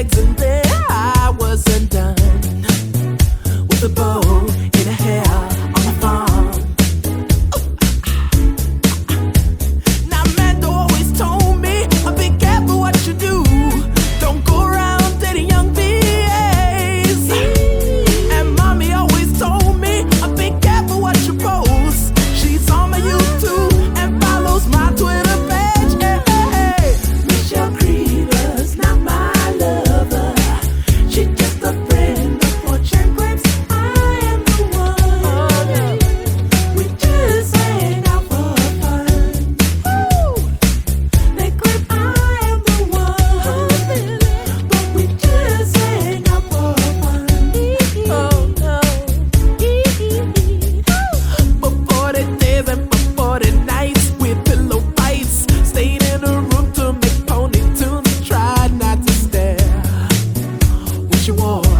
legs and then I wasn't done with a bow in her hair on my farm. Now Mando always told me, be careful what you do. Don't go around dating young VAs. And mommy always told me, be careful what you post. She's on my YouTube and follows my Twitter page. Hey, hey, hey. Michelle Creeder's not my lover. She's just a friend of fortune grapes. I am the one. We just hang out for fun. Woo! They claim I am the one, but we just hang out for fun. Oh no. For 40 days and for 40 nights with pillow fights, stayed in a room to make pony tunes. Tried not to stare when she wore